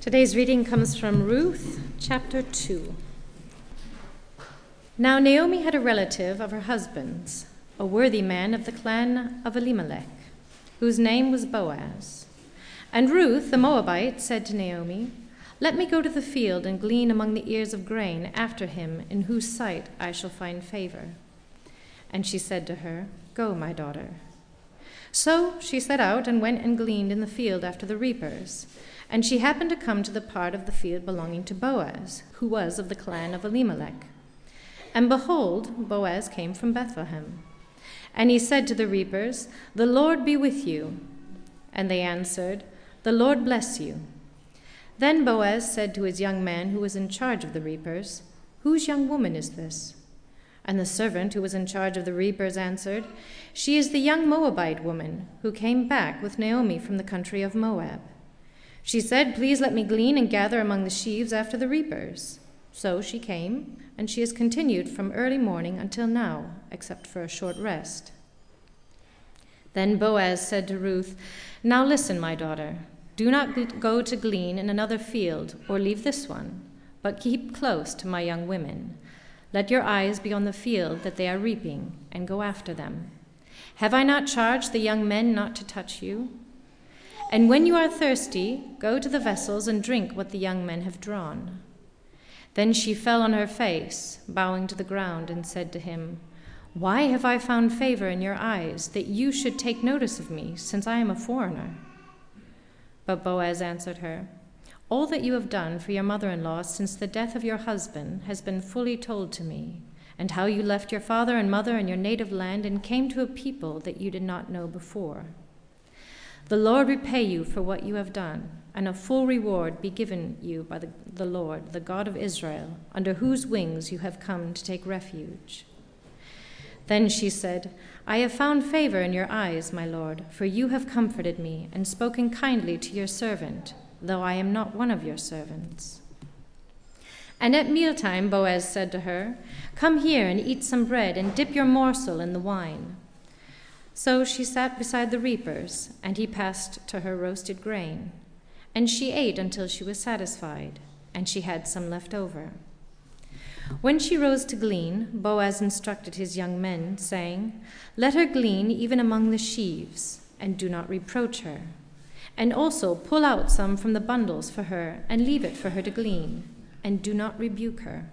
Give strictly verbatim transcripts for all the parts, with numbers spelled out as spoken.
Today's reading comes from Ruth, chapter two. Now Naomi had a relative of her husband's, a worthy man of the clan of Elimelech, whose name was Boaz. And Ruth, the Moabite, said to Naomi, "Let me go to the field and glean among the ears of grain after him in whose sight I shall find favor." And she said to her, "Go, my daughter." So she set out and went and gleaned in the field after the reapers. And she happened to come to the part of the field belonging to Boaz, who was of the clan of Elimelech. And behold, Boaz came from Bethlehem. And he said to the reapers, "The Lord be with you." And they answered, "The Lord bless you." Then Boaz said to his young man who was in charge of the reapers, "Whose young woman is this?" And the servant who was in charge of the reapers answered, "She is the young Moabite woman who came back with Naomi from the country of Moab. She said, 'Please let me glean and gather among the sheaves after the reapers.' So she came, and she has continued from early morning until now, except for a short rest." Then Boaz said to Ruth, "Now listen, my daughter. Do not go to glean in another field or leave this one, but keep close to my young women. Let your eyes be on the field that they are reaping, and go after them. Have I not charged the young men not to touch you? And when you are thirsty, go to the vessels and drink what the young men have drawn." Then she fell on her face, bowing to the ground, and said to him, "Why have I found favor in your eyes, that you should take notice of me, since I am a foreigner?" But Boaz answered her, "All that you have done for your mother-in-law since the death of your husband has been fully told to me, and how you left your father and mother and your native land and came to a people that you did not know before. The Lord repay you for what you have done, and a full reward be given you by the, the Lord, the God of Israel, under whose wings you have come to take refuge." Then she said, "I have found favor in your eyes, my lord, for you have comforted me and spoken kindly to your servant, though I am not one of your servants." And at mealtime Boaz said to her, "Come here and eat some bread and dip your morsel in the wine." So she sat beside the reapers, and he passed to her roasted grain. And she ate until she was satisfied, and she had some left over. When she rose to glean, Boaz instructed his young men, saying, "Let her glean even among the sheaves, and do not reproach her. And also pull out some from the bundles for her, and leave it for her to glean, and do not rebuke her."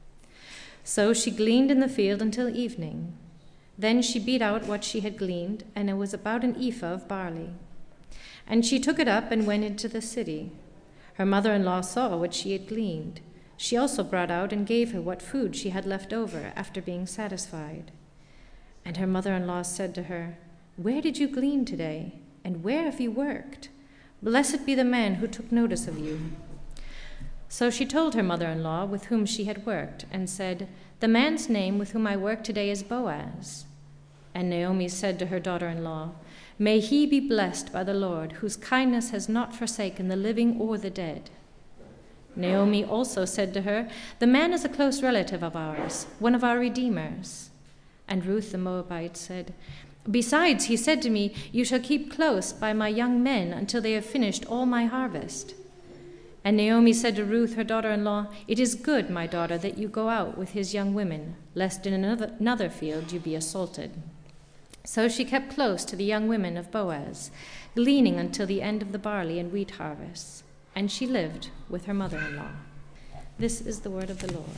So she gleaned in the field until evening. Then she beat out what she had gleaned, and it was about an ephah of barley. And she took it up and went into the city. Her mother-in-law saw what she had gleaned. She also brought out and gave her what food she had left over after being satisfied. And her mother-in-law said to her, "Where did you glean today, and where have you worked? Blessed be the man who took notice of you." So she told her mother-in-law with whom she had worked, and said, "The man's name with whom I work today is Boaz." And Naomi said to her daughter-in-law, "May he be blessed by the Lord, whose kindness has not forsaken the living or the dead." Naomi also said to her, "The man is a close relative of ours, one of our redeemers." And Ruth the Moabite said, "Besides, he said to me, 'You shall keep close by my young men until they have finished all my harvest.'" And Naomi said to Ruth, her daughter-in-law, "It is good, my daughter, that you go out with his young women, lest in another, another field you be assaulted." So she kept close to the young women of Boaz, gleaning until the end of the barley and wheat harvests, and she lived with her mother-in-law. This is the word of the Lord.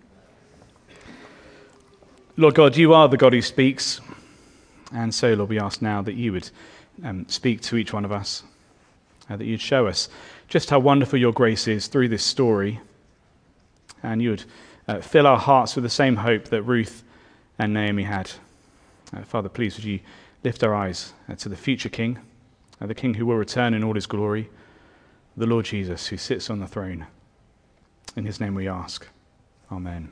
Lord God, you are the God who speaks, and so, Lord, we ask now that you would um, speak to each one of us, uh, that you'd show us just how wonderful your grace is through this story, and you would uh, fill our hearts with the same hope that Ruth and Naomi had. Uh, Father, please would you lift our eyes uh, to the future King, uh, the King who will return in all his glory, the Lord Jesus who sits on the throne. In his name we ask. Amen.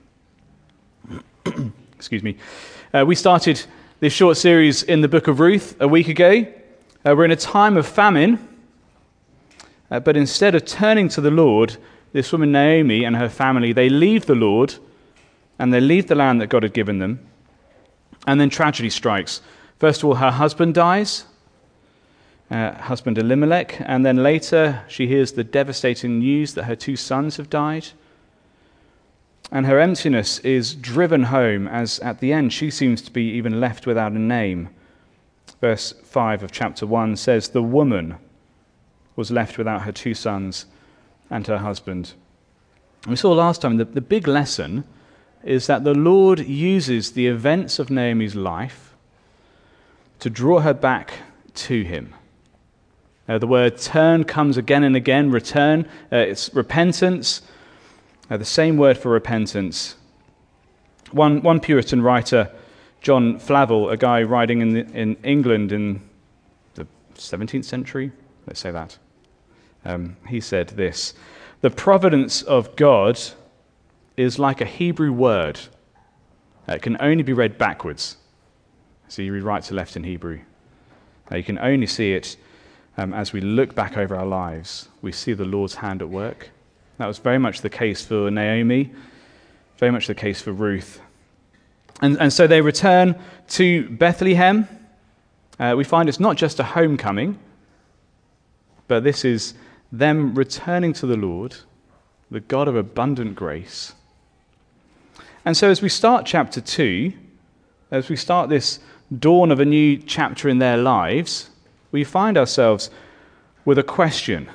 Excuse me. Uh, we started this short series in the book of Ruth a week ago. Uh, we're in a time of famine. Uh, but instead of turning to the Lord, this woman Naomi and her family, they leave the Lord and they leave the land that God had given them. And then tragedy strikes. First of all, her husband dies. uh, husband Elimelech, and then later she hears the devastating news that her two sons have died. And her emptiness is driven home as at the end she seems to be even left without a name. Verse five of chapter one says, "The woman was left without her two sons and her husband." And we saw last time that the big lesson is that the Lord uses the events of Naomi's life to draw her back to him. Uh, the word turn comes again and again, return. Uh, it's repentance. Uh, the same word for repentance. One one Puritan writer, John Flavel, a guy writing in the, in England in the seventeenth century, let's say that, um, he said this: "The providence of God is like a Hebrew word. It can only be read backwards." So you read right to left in Hebrew. Uh, you can only see it um, as we look back over our lives. We see the Lord's hand at work. That was very much the case for Naomi, very much the case for Ruth. And, and so they return to Bethlehem. Uh, we find it's not just a homecoming, but this is them returning to the Lord, the God of abundant grace. And so as we start chapter two, as we start this dawn of a new chapter in their lives, we find ourselves with a question.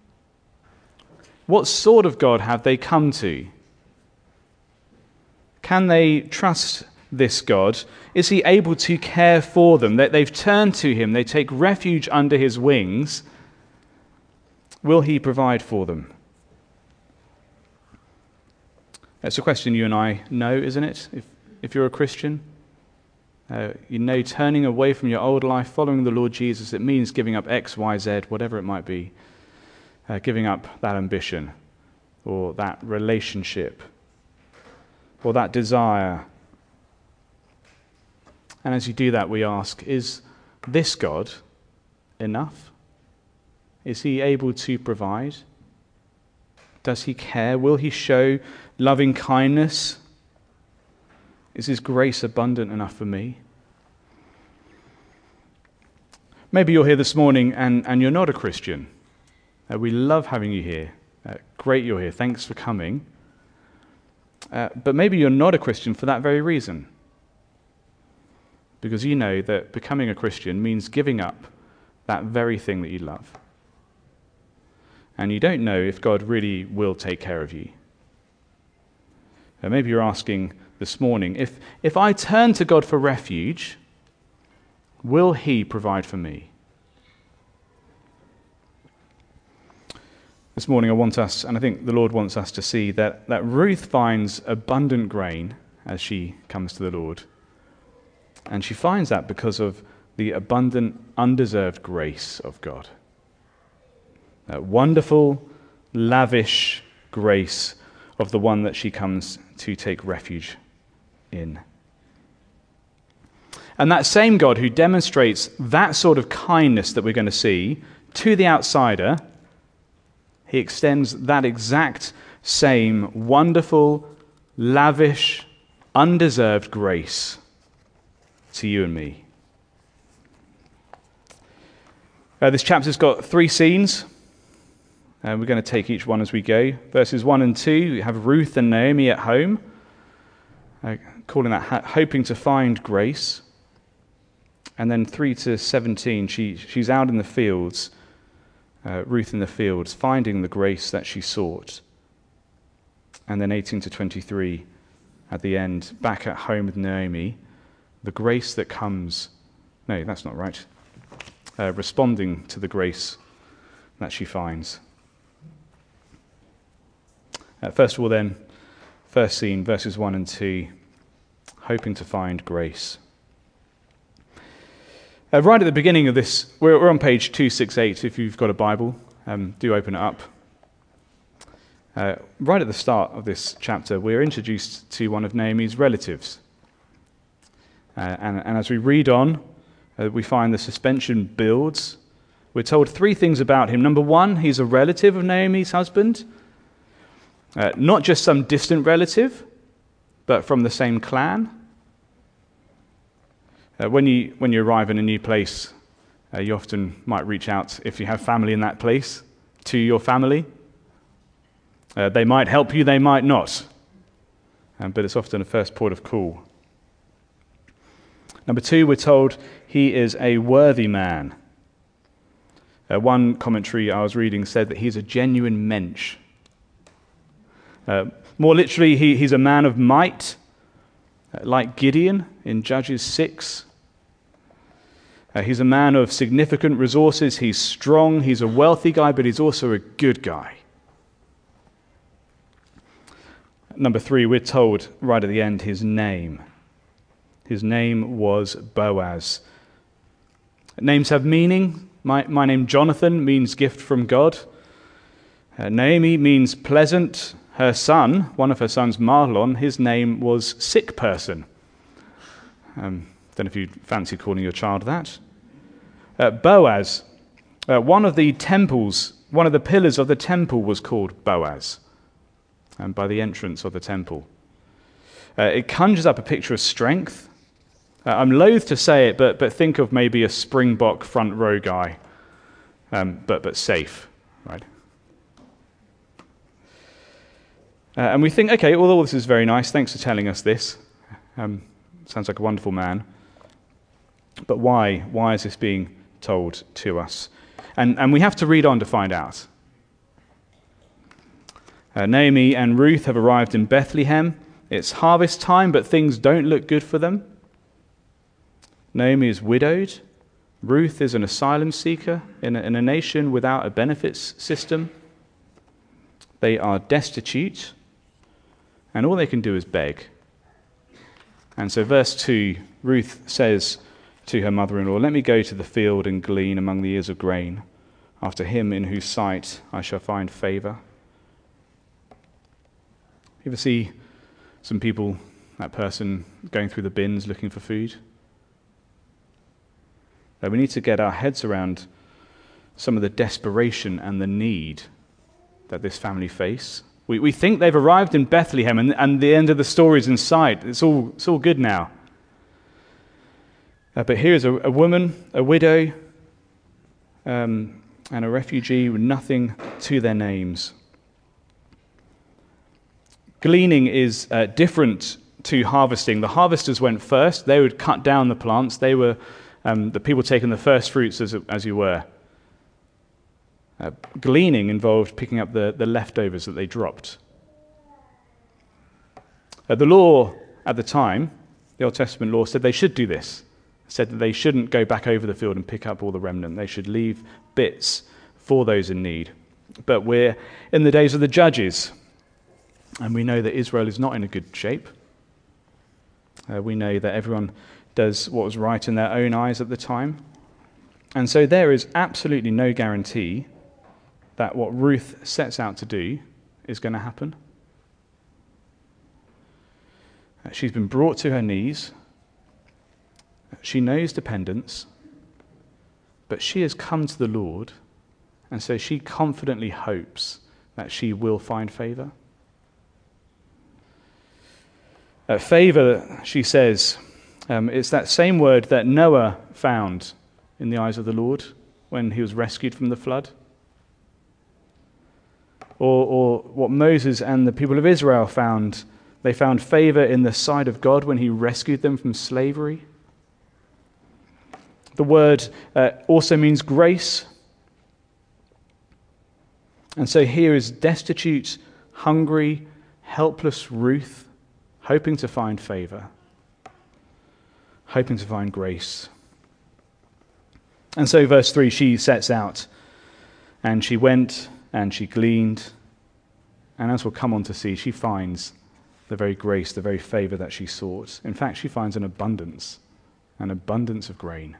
What sort of God have they come to? Can they trust this God? Is he able to care for them? That they've turned to him, they take refuge under his wings. Will he provide for them? That's a question you and I know, isn't it? If if you're a Christian, uh, you know turning away from your old life, following the Lord Jesus, it means giving up X, Y, Z, whatever it might be. Uh, giving up that ambition, or that relationship, or that desire. And as you do that, we ask, is this God enough? Is he able to provide? Does he care? Will he show loving kindness? Is his grace abundant enough for me? Maybe you're here this morning and, and you're not a Christian. Uh, we love having you here. Uh, great you're here. Thanks for coming. Uh, but maybe you're not a Christian for that very reason. Because you know that becoming a Christian means giving up that very thing that you love. And you don't know if God really will take care of you. Uh, maybe you're asking this morning, if, if I turn to God for refuge, will he provide for me? This morning I want us, and I think the Lord wants us to see that, that Ruth finds abundant grain as she comes to the Lord. And she finds that because of the abundant, undeserved grace of God. That wonderful, lavish grace of the one that she comes to take refuge in. And that same God who demonstrates that sort of kindness that we're going to see to the outsider, he extends that exact same wonderful, lavish, undeserved grace to you and me. Uh, this chapter's got three scenes, and we're going to take each one as we go. Verses one and two, we have Ruth and Naomi at home, uh, calling that ha- hoping to find grace. And then three to seventeen, she, she's out in the fields, Uh, Ruth in the fields, finding the grace that she sought. And then eighteen to twenty-three, at the end, back at home with Naomi, the grace that comes, no, that's not right, uh, responding to the grace that she finds. Uh, first of all then, first scene, verses one and two, hoping to find grace. Uh, right at the beginning of this, we're, we're on page two sixty-eight, if you've got a Bible, um, do open it up. Uh, right at the start of this chapter, we're introduced to one of Naomi's relatives. Uh, and, and as we read on, uh, we find the suspension builds. We're told three things about him. Number one, he's a relative of Naomi's husband. Uh, not just some distant relative, but from the same clan. Uh, when you when you arrive in a new place, Uh, you often might reach out, if you have family in that place, to your family. Uh, they might help you, they might not. Um, but it's often a first port of call. Number two, we're told he is a worthy man. Uh, one commentary I was reading said that he's a genuine mensch. Uh, more literally, he, he's a man of might, uh, like Gideon in Judges six. Uh, he's a man of significant resources. He's strong. He's a wealthy guy, but he's also a good guy. Number three, we're told right at the end his name. His name was Boaz. Names have meaning. My, my name, Jonathan, means gift from God. Uh, Naomi means pleasant. Her son, one of her sons, Mahlon, his name was sick person. Um, don't know if you fancy calling your child that. Uh, Boaz, uh, one of the temples, one of the pillars of the temple was called Boaz, and by the entrance of the temple. Uh, it conjures up a picture of strength. Uh, I'm loath to say it, but but think of maybe a Springbok front row guy, um, but but safe, right? Uh, and we think, okay, well, all this is very nice. Thanks for telling us this. Um, sounds like a wonderful man. But why? Why is this being told to us? And and we have to read on to find out. Uh, Naomi and Ruth have arrived in Bethlehem. It's harvest time, but things don't look good for them. Naomi is widowed. Ruth is an asylum seeker in a, in a nation without a benefits system. They are destitute, and all they can do is beg. And so verse two, Ruth says to her mother-in-law, "Let me go to the field and glean among the ears of grain, after him in whose sight I shall find favor." You ever see some people, that person, going through the bins looking for food? Now, we need to get our heads around some of the desperation and the need that this family face. We we think they've arrived in Bethlehem and, and the end of the story is in sight. It's all, it's all good now. Uh, but here's a, a woman, a widow, um, and a refugee with nothing to their names. Gleaning is uh, different to harvesting. The harvesters went first. They would cut down the plants. They were um, the people taking the first fruits, as, as you were. Uh, gleaning involved picking up the, the leftovers that they dropped. Uh, the law at the time, the Old Testament law, said they should do this. It said that they shouldn't go back over the field and pick up all the remnant. They should leave bits for those in need. But we're in the days of the judges, and we know that Israel is not in a good shape. Uh, we know that everyone does what was right in their own eyes at the time. And so there is absolutely no guarantee that what Ruth sets out to do is going to happen. Uh, she's been brought to her knees. She knows dependence, but she has come to the Lord, and so she confidently hopes that she will find favor. Uh, favor, she says, um, it's that same word that Noah found in the eyes of the Lord when he was rescued from the flood. Or, or what Moses and the people of Israel found. They found favor in the sight of God when he rescued them from slavery. The word uh, also means grace. And so here is destitute, hungry, helpless Ruth, hoping to find favor, hoping to find grace. And so verse three, she sets out, and she went and she gleaned, and as we'll come on to see, she finds the very grace, the very favor that she sought. In fact, she finds an abundance, an abundance of grain.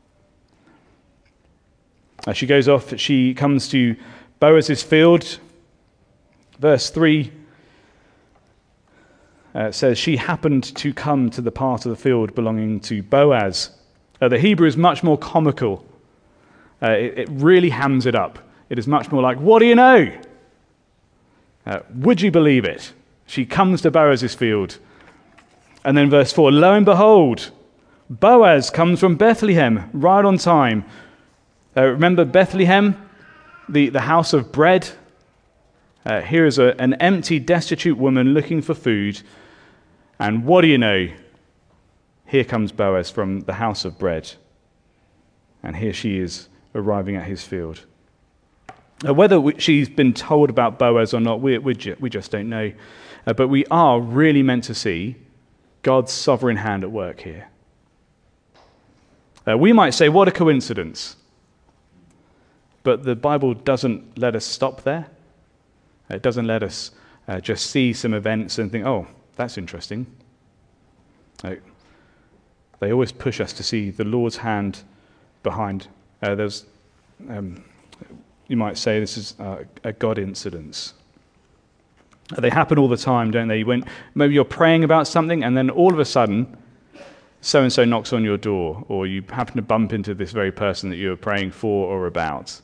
As she goes off, she comes to Boaz's field. Verse three uh, says, she happened to come to the part of the field belonging to Boaz. Uh, the Hebrew is much more comical. Uh, it, it really hams it up. It is much more like, what do you know? Uh, would you believe it? She comes to Boaz's field. And then verse four, lo and behold, Boaz comes from Bethlehem, right on time. Uh, remember Bethlehem, the, the house of bread? Uh, here is a, an empty, destitute woman looking for food. And what do you know? Here comes Boaz from the house of bread. And here she is arriving at his field. Uh, whether we, she's been told about Boaz or not, we, we, ju- we just don't know. Uh, but we are really meant to see God's sovereign hand at work here. Uh, we might say, what a coincidence. But the Bible doesn't let us stop there. It doesn't let us uh, just see some events and think, oh, that's interesting. Uh, they always push us to see the Lord's hand behind. Uh, there's, um, you might say this is uh, a God incidence. They happen all the time, don't they? When maybe you're praying about something and then all of a sudden so-and-so knocks on your door, or you happen to bump into this very person that you were praying for or about.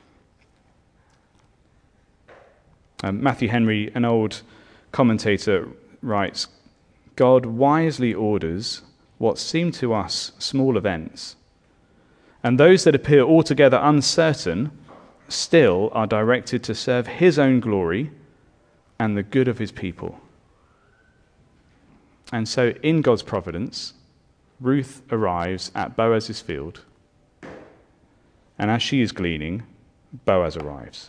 Um, Matthew Henry, an old commentator, writes, God wisely orders what seem to us small events, and those that appear altogether uncertain still are directed to serve his own glory and the good of his people. And so in God's providence, Ruth arrives at Boaz's field, and as she is gleaning, Boaz arrives.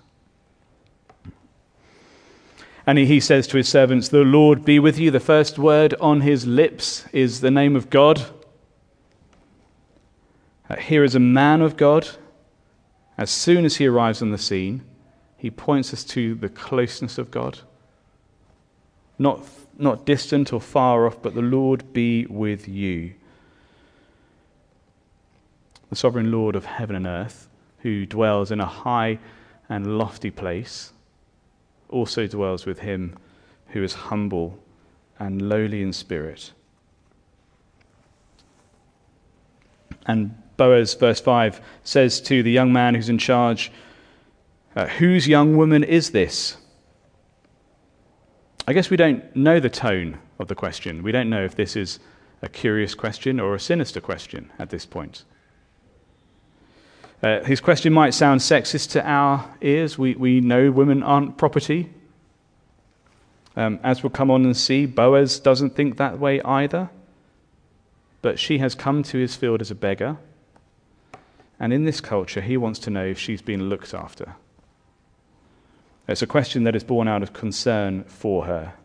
And he says to his servants, the Lord be with you. The first word on his lips is the name of God. Uh, here is a man of God. As soon as he arrives on the scene, he points us to the closeness of God. Not, not distant or far off, but the Lord be with you. The sovereign Lord of heaven and earth, who dwells in a high and lofty place, also dwells with him who is humble and lowly in spirit. And Boaz, verse five, says to the young man who's in charge, uh, whose young woman is this? I guess we don't know the tone of the question. We don't know if this is a curious question or a sinister question at this point. Uh, his question might sound sexist to our ears. We, we know women aren't property. Um, as we'll come on and see, Boaz doesn't think that way either. But she has come to his field as a beggar. And in this culture, he wants to know if she's been looked after. It's a question that is born out of concern for her.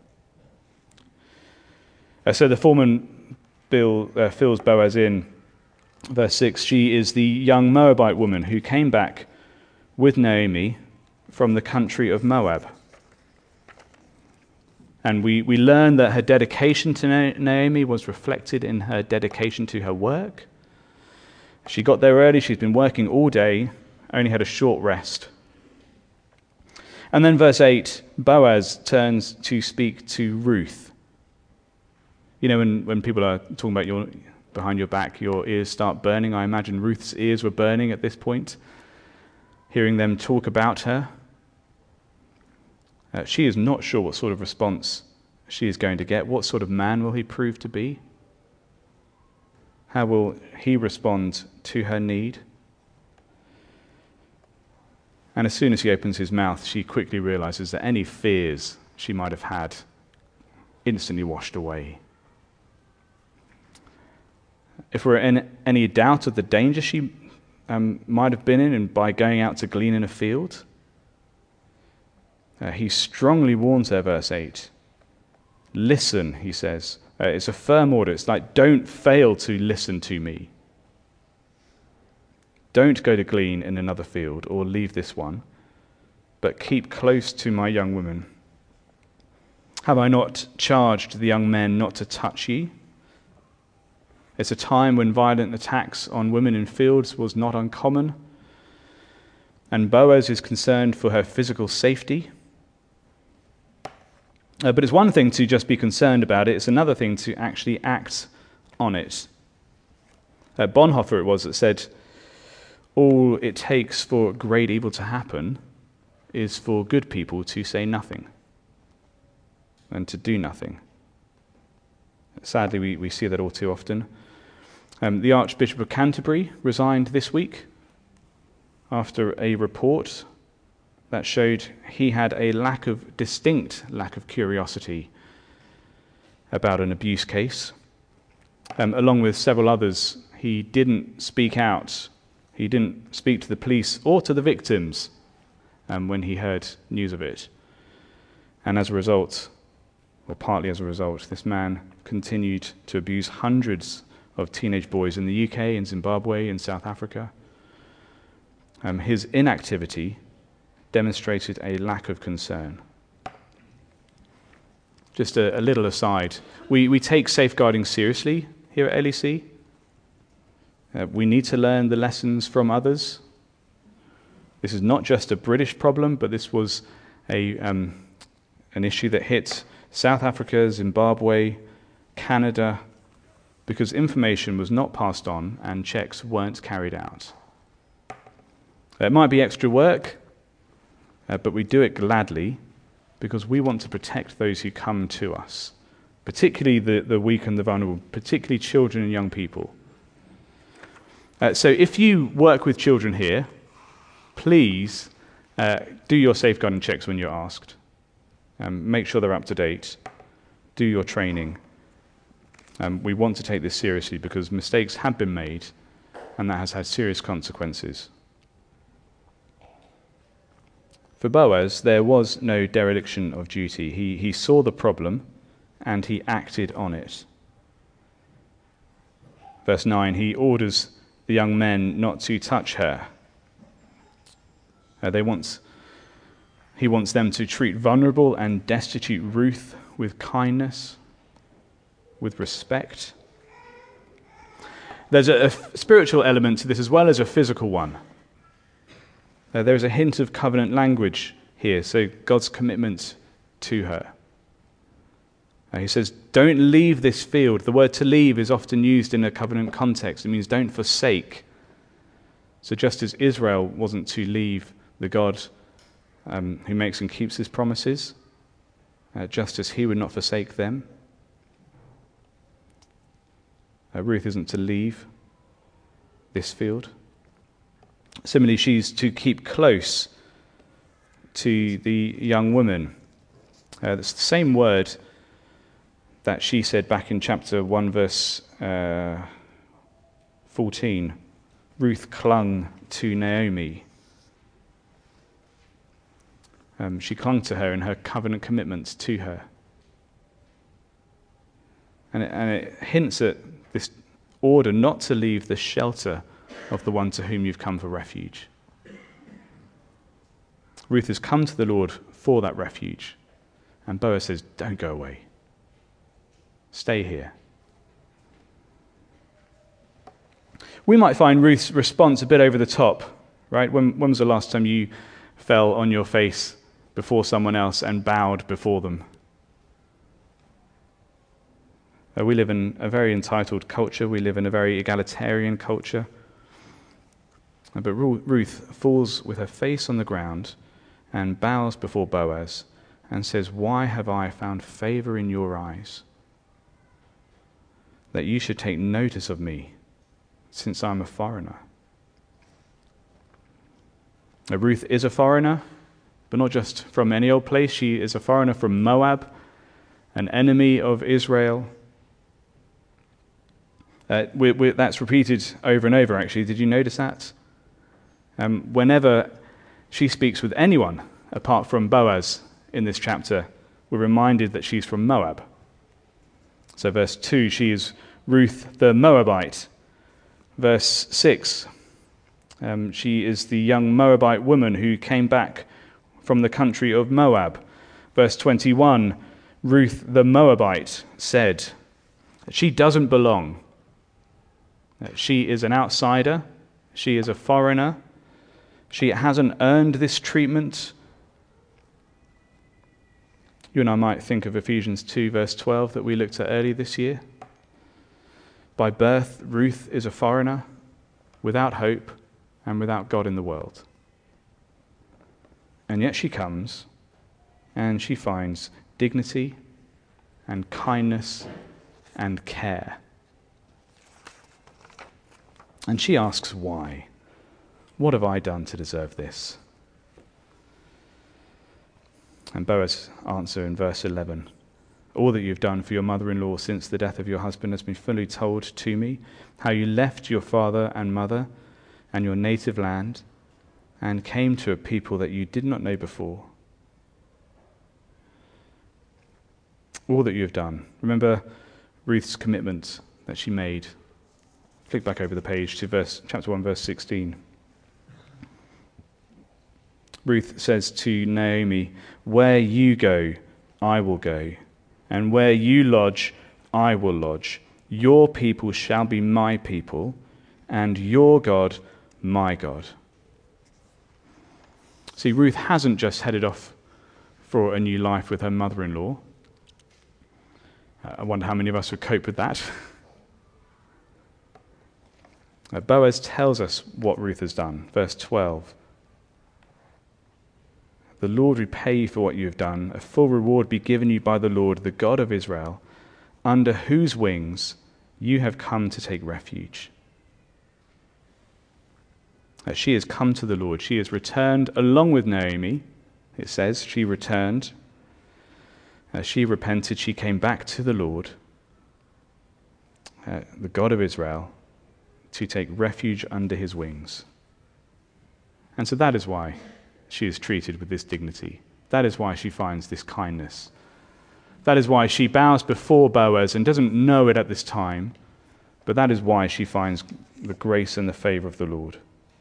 Uh, so the foreman Bill, uh, fills Boaz in. Verse six, she is the young Moabite woman who came back with Naomi from the country of Moab. And we, we learn that her dedication to Naomi was reflected in her dedication to her work. She got there early, she's been working all day, only had a short rest. And then verse eight, Boaz turns to speak to Ruth. You know, when, when people are talking about your behind your back, your ears start burning. I imagine Ruth's ears were burning at this point, hearing them talk about her. Uh, she is not sure what sort of response she is going to get. What sort of man will he prove to be? How will he respond to her need? And as soon as he opens his mouth, she quickly realizes that any fears she might have had instantly washed away. If we're in any doubt of the danger she um, might have been in and by going out to glean in a field, uh, he strongly warns her, verse eight. Listen, he says. Uh, it's a firm order. It's like, don't fail to listen to me. Don't go to glean in another field or leave this one, but keep close to my young woman. Have I not charged the young men not to touch ye? It's a time when violent attacks on women in fields was not uncommon, and Boaz is concerned for her physical safety. Uh, but it's one thing to just be concerned about it, it's another thing to actually act on it. Uh, Bonhoeffer it was that said, all it takes for great evil to happen is for good people to say nothing and to do nothing. Sadly, we, we see that all too often. Um, the Archbishop of Canterbury resigned this week. after a report that showed he had a lack of, distinct lack of curiosity about an abuse case. Um, along with several others, he didn't speak out. He didn't speak to the police or to the victims um, when he heard news of it. And as a result, or partly as a result, this man continued to abuse hundreds of teenage boys in the U K, in Zimbabwe, in South Africa. Um, his inactivity demonstrated a lack of concern. Just a, a little aside, we, we take safeguarding seriously here at L E C. Uh, we need to learn the lessons from others. This is not just a British problem, but this was a um, an issue that hit South Africa, Zimbabwe, Canada, because information was not passed on and checks weren't carried out. It might be extra work, uh, but we do it gladly because we want to protect those who come to us, particularly the, the weak and the vulnerable, particularly children and young people. Uh, so if you work with children here, please uh, do your safeguarding checks when you're asked. Um, make sure they're up to date. Do your training. Um, we want to take this seriously because mistakes have been made and that has had serious consequences. For Boaz, there was no dereliction of duty. He, he saw the problem and he acted on it. Verse nine, he orders the young men not to touch her. Uh, they want, he wants them to treat vulnerable and destitute Ruth with kindness, with respect. There's a, a spiritual element to this as well as a physical one. Uh, there is a hint of covenant language here, so God's commitment to her. Uh, he says, don't leave this field. The word to leave is often used in a covenant context. It means don't forsake. So just as Israel wasn't to leave the God um, who makes and keeps his promises, uh, just as he would not forsake them, uh, Ruth isn't to leave this field. Similarly, she's to keep close to the young woman. Uh, that's the same word that she said back in chapter one, verse uh, fourteen. Ruth clung to Naomi. Um, she clung to her in her covenant commitment to her. And it, and it hints at this order not to leave the shelter of the one to whom you've come for refuge. Ruth has come to the Lord for that refuge. And Boaz says, don't go away. Stay here. We might find Ruth's response a bit over the top, right? When, when was the last time you fell on your face before someone else and bowed before them? Uh, we live in a very entitled culture. We live in a very egalitarian culture. But Ruth falls with her face on the ground and bows before Boaz and says, why have I found favor in your eyes, that you should take notice of me, since I'm a foreigner? Now, Ruth is a foreigner, but not just from any old place. She is a foreigner from Moab, an enemy of Israel. Uh, we, we, that's repeated over and over, actually. Did you notice that? Um, whenever she speaks with anyone apart from Boaz in this chapter, we're reminded that she's from Moab. So verse two, she is Ruth the Moabite. Verse six, um, she is the young Moabite woman who came back from the country of Moab. Verse twenty-one, Ruth the Moabite said, she doesn't belong. She is an outsider. She is a foreigner. She hasn't earned this treatment. You and I might think of Ephesians two, verse twelve that we looked at earlier this year. By birth, Ruth is a foreigner, without hope and without God in the world. And yet she comes and she finds dignity and kindness and care. And she asks why. What have I done to deserve this? And Boaz answer in verse eleven, all that you've done for your mother-in-law since the death of your husband has been fully told to me, how you left your father and mother and your native land and came to a people that you did not know before. All that you have done. Remember Ruth's commitment that she made. Flick back over the page to verse, chapter one, verse sixteen. Ruth says to Naomi, where you go, I will go, and where you lodge, I will lodge. Your people shall be my people, and your God, my God. See, Ruth hasn't just headed off for a new life with her mother-in-law. I wonder how many of us would cope with that. Boaz tells us what Ruth has done. Verse twelve. The Lord repay you for what you have done. A full reward be given you by the Lord, the God of Israel, under whose wings you have come to take refuge. Uh, she has come to the Lord. She has returned along with Naomi. It says she returned. Uh, she repented. She came back to the Lord, uh, the God of Israel, to take refuge under his wings. And so that is why she is treated with this dignity. That is why she finds this kindness. That is why she bows before Boaz and doesn't know it at this time, but that is why she finds the grace and the favor of the Lord.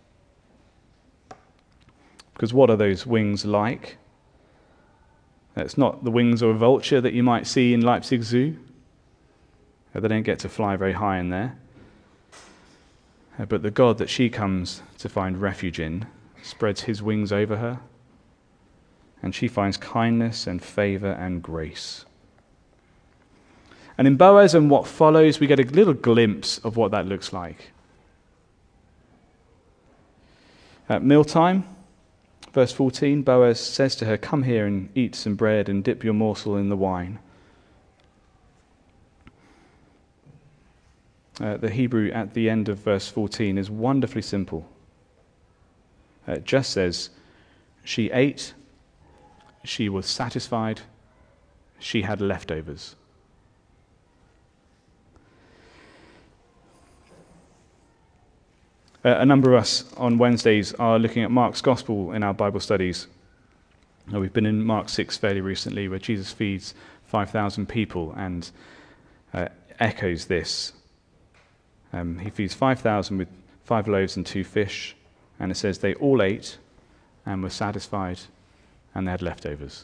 Because what are those wings like? It's not the wings of a vulture that you might see in Leipzig Zoo. They don't get to fly very high in there. But the God that she comes to find refuge in spreads his wings over her, and she finds kindness and favor and grace. And in Boaz and what follows, we get a little glimpse of what that looks like. At mealtime, verse fourteen, Boaz says to her, come here and eat some bread and dip your morsel in the wine. Uh, the Hebrew at the end of verse fourteen is wonderfully simple. It just says, she ate, she was satisfied, she had leftovers. Uh, a number of us on Wednesdays are looking at Mark's Gospel in our Bible studies. Uh, we've been in Mark six fairly recently, where Jesus feeds five thousand people and uh, echoes this. Um, he feeds five thousand with five loaves and two fish. And it says they all ate and were satisfied and they had leftovers.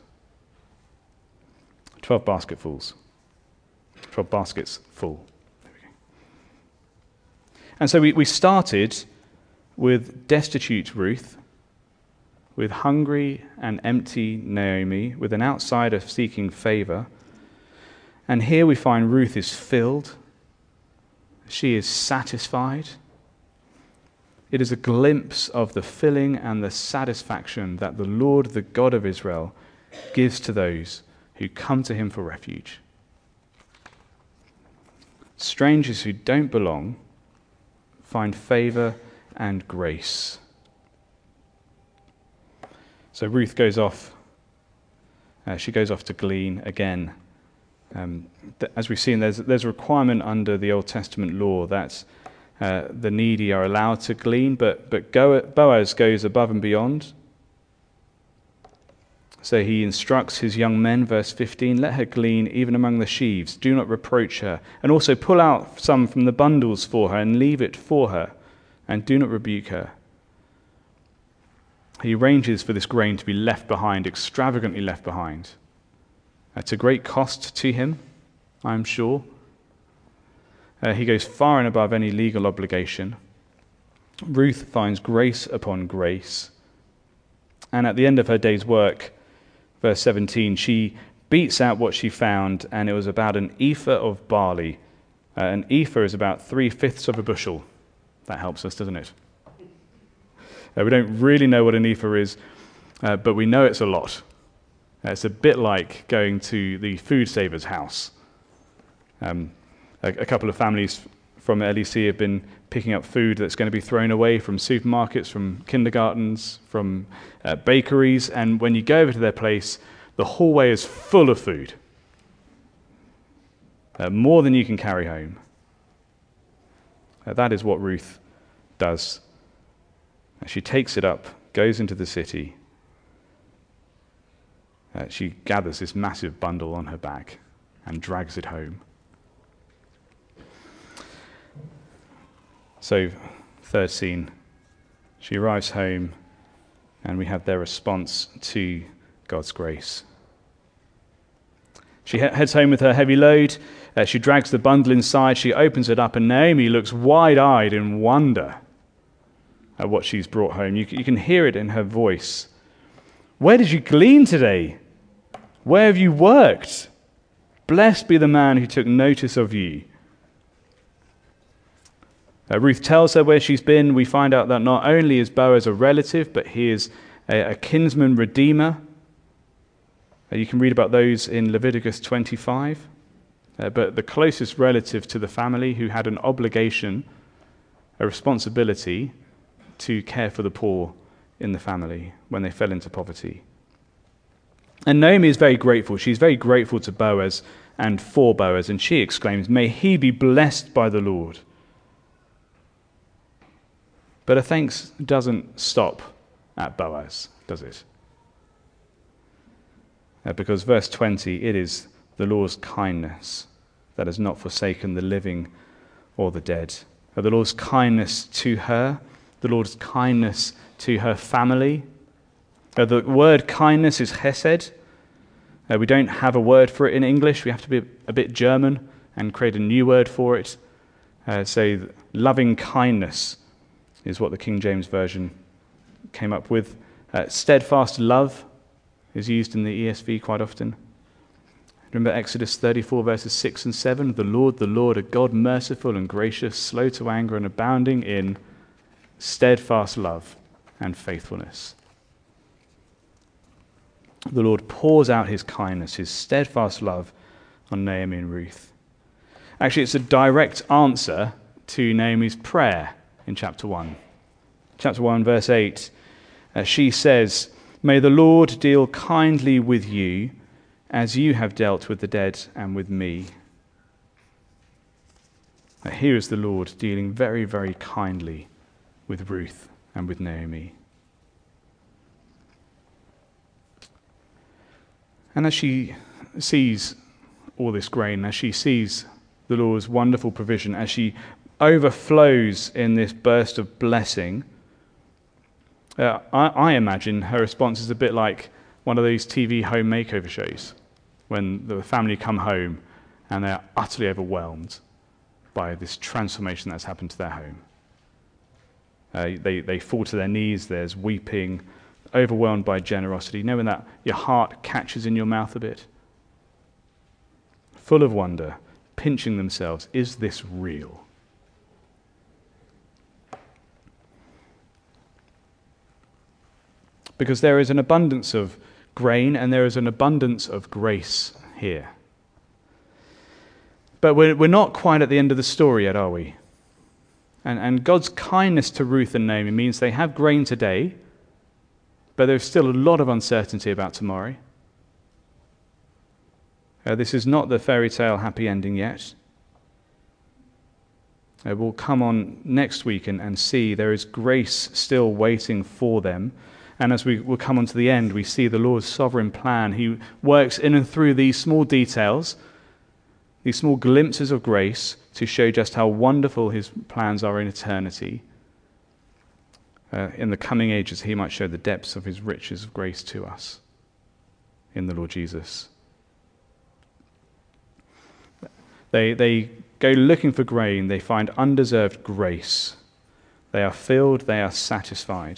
Twelve basketfuls. Twelve baskets full. There we go. And so we, we started with destitute Ruth, with hungry and empty Naomi, with an outsider seeking favor. And here we find Ruth is filled. She is satisfied. It is a glimpse of the filling and the satisfaction that the Lord, the God of Israel, gives to those who come to him for refuge. Strangers who don't belong find favor and grace. So Ruth goes off. Uh, she goes off to glean again. Um, th- as we've seen, there's, there's a requirement under the Old Testament law that Uh, the needy are allowed to glean, but, but Boaz goes above and beyond. So he instructs his young men, verse fifteen, let her glean even among the sheaves, do not reproach her, and also pull out some from the bundles for her and leave it for her, and do not rebuke her. He arranges for this grain to be left behind, extravagantly left behind. At a great cost to him, I'm sure. Uh, he goes far and above any legal obligation. Ruth finds grace upon grace. And at the end of her day's work, verse seventeen, she beats out what she found, and it was about an ephah of barley. Uh, an ephah is about three-fifths of a bushel. That helps us, doesn't it? Uh, we don't really know what an ephah is, uh, but we know it's a lot. Uh, it's a bit like going to the food saver's house. Um, A couple of families from L E C have been picking up food that's going to be thrown away from supermarkets, from kindergartens, from uh, bakeries, and when you go over to their place, the hallway is full of food. Uh, more than you can carry home. Uh, that is what Ruth does. She takes it up, goes into the city. Uh, she gathers this massive bundle on her back and drags it home. So, third scene. She arrives home, and we have their response to God's grace. She he- heads home with her heavy load. Uh, she drags the bundle inside. She opens it up, and Naomi looks wide-eyed in wonder at what she's brought home. You, you can hear it in her voice. Where did you glean today? Where have you worked? Blessed be the man who took notice of you. Uh, Ruth tells her where she's been. We find out that not only is Boaz a relative, but he is a, a kinsman redeemer. Uh, you can read about those in Leviticus twenty-five. Uh, but the closest relative to the family who had an obligation, a responsibility to care for the poor in the family when they fell into poverty. And Naomi is very grateful. She's very grateful to Boaz and for Boaz, and she exclaims, "May he be blessed by the Lord." But her thanks doesn't stop at Boaz, does it? Uh, because verse twenty, it is the Lord's kindness that has not forsaken the living or the dead. Uh, the Lord's kindness to her, the Lord's kindness to her family. Uh, the word kindness is chesed. Uh, we don't have a word for it in English. We have to be a bit German and create a new word for it. Uh, so loving kindness is what the King James Version came up with. Uh, steadfast love is used in the E S V quite often. Remember Exodus thirty-four, verses six and seven? The Lord, the Lord, a God merciful and gracious, slow to anger and abounding in steadfast love and faithfulness. The Lord pours out his kindness, his steadfast love on Naomi and Ruth. Actually, it's a direct answer to Naomi's prayer in chapter one. Chapter one, verse eight, uh, she says, "May the Lord deal kindly with you as you have dealt with the dead and with me." Now, here is the Lord dealing very, very kindly with Ruth and with Naomi. And as she sees all this grain, as she sees the Lord's wonderful provision, as she overflows in this burst of blessing, uh, I, I imagine her response is a bit like one of those T V home makeover shows when the family come home and they're utterly overwhelmed by this transformation that's happened to their home. Uh, they, they fall to their knees, there's weeping, overwhelmed by generosity. You know when that your heart catches in your mouth a bit? Full of wonder, pinching themselves, is this real? Because there is an abundance of grain and there is an abundance of grace here. But we're, we're not quite at the end of the story yet, are we? And, and God's kindness to Ruth and Naomi means they have grain today, but there's still a lot of uncertainty about tomorrow. Uh, this is not the fairy tale happy ending yet. Uh, we'll come on next week and, and see there is grace still waiting for them. And as we will come on to the end, we see the Lord's sovereign plan. He works in and through these small details, these small glimpses of grace, to show just how wonderful his plans are in eternity. Uh, in the coming ages, he might show the depths of his riches of grace to us in the Lord Jesus. They, they go looking for grain. They find undeserved grace. They are filled. They are satisfied.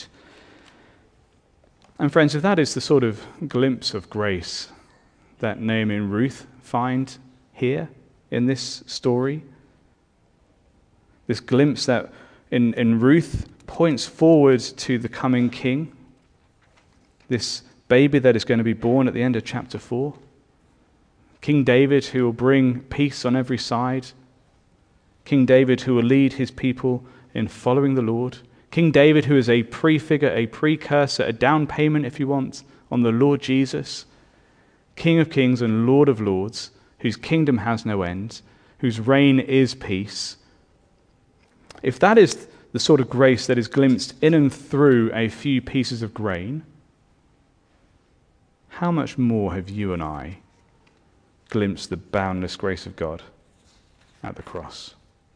And friends, if that is the sort of glimpse of grace that Naomi and Ruth find here in this story, this glimpse that in, in Ruth points forward to the coming king, this baby that is going to be born at the end of chapter four, King David who will bring peace on every side, King David who will lead his people in following the Lord. King David who is a prefigure, a precursor, a down payment, if you want, on the Lord Jesus. King of kings and Lord of lords, whose kingdom has no end, whose reign is peace. If that is the sort of grace that is glimpsed in and through a few pieces of grain, how much more have you and I glimpsed the boundless grace of God at the cross?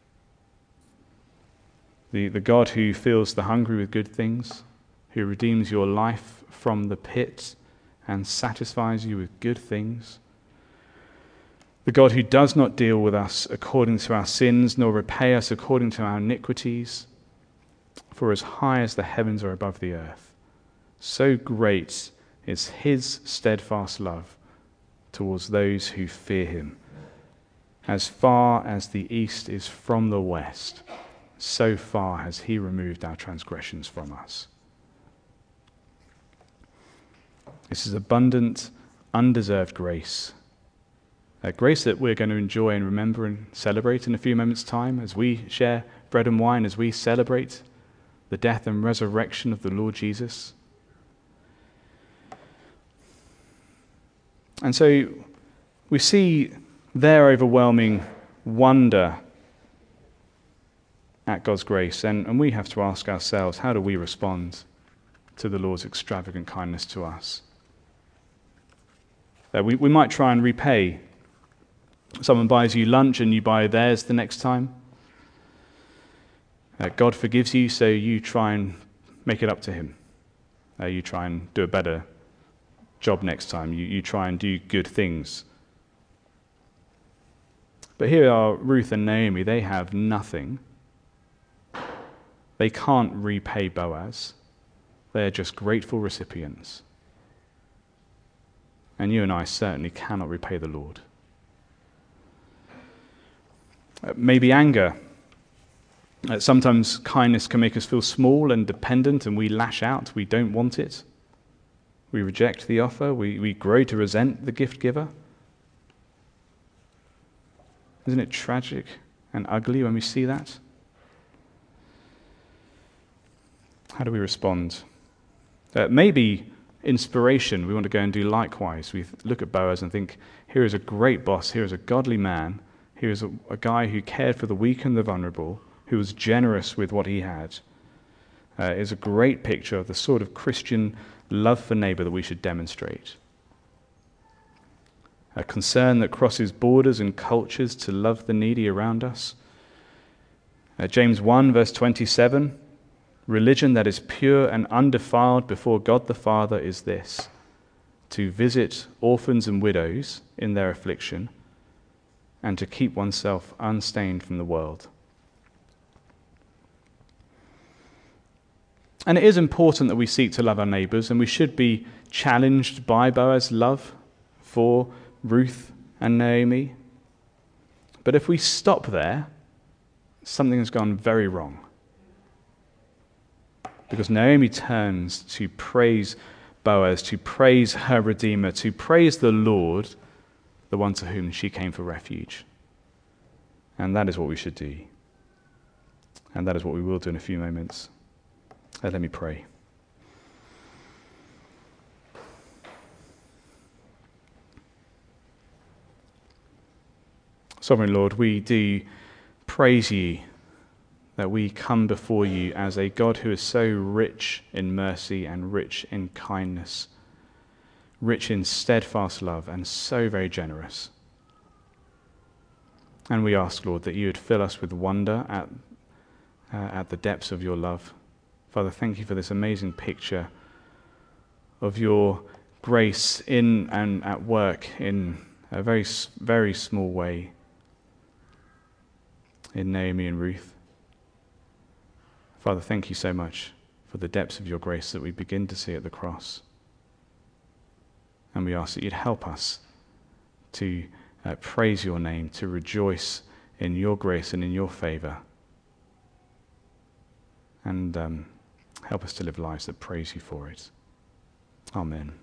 The, the God who fills the hungry with good things, who redeems your life from the pit and satisfies you with good things. The God who does not deal with us according to our sins, nor repay us according to our iniquities. For as high as the heavens are above the earth, so great is his steadfast love towards those who fear him. As far as the east is from the west, so far has he removed our transgressions from us. This is abundant, undeserved grace. A grace that we're going to enjoy and remember and celebrate in a few moments' time as we share bread and wine, as we celebrate the death and resurrection of the Lord Jesus. And so we see their overwhelming wonder at God's grace, and, and we have to ask ourselves, how do we respond to the Lord's extravagant kindness to us? Uh, we, we might try and repay. Someone buys you lunch and you buy theirs the next time. Uh, God forgives you, so you try and make it up to him. Uh, you try and do a better job next time. You, you try and do good things. But here are Ruth and Naomi. They have nothing. They can't repay Boaz. They are just grateful recipients. And you and I certainly cannot repay the Lord. Uh, maybe anger. Uh, sometimes kindness can make us feel small and dependent, and we lash out. We don't want it. We reject the offer. We, we grow to resent the gift giver. Isn't it tragic and ugly when we see that? How do we respond? Uh, maybe inspiration. We want to go and do likewise. We look at Boaz and think, here is a great boss. Here is a godly man. Here is a, a guy who cared for the weak and the vulnerable, who was generous with what he had. Uh, is a great picture of the sort of Christian love for neighbor that we should demonstrate. A concern that crosses borders and cultures to love the needy around us. Uh, James one verse twenty-seven, religion that is pure and undefiled before God the Father is this, to visit orphans and widows in their affliction and to keep oneself unstained from the world. And it is important that we seek to love our neighbours, and we should be challenged by Boaz's love for Ruth and Naomi. But if we stop there, something has gone very wrong. Because Naomi turns to praise Boaz, to praise her Redeemer, to praise the Lord, the one to whom she came for refuge. And that is what we should do. And that is what we will do in a few moments. Uh, let me pray. Sovereign Lord, we do praise you that we come before you as a God who is so rich in mercy and rich in kindness, rich in steadfast love, and so very generous. And we ask, Lord, that you would fill us with wonder at, uh, at the depths of your love. Father, thank you for this amazing picture of your grace in and at work in a very, very small way in Naomi and Ruth. Father, thank you so much for the depths of your grace that we begin to see at the cross. And we ask that you'd help us to uh, praise your name, to rejoice in your grace and in your favor. And um, help us to live lives that praise you for it. Amen.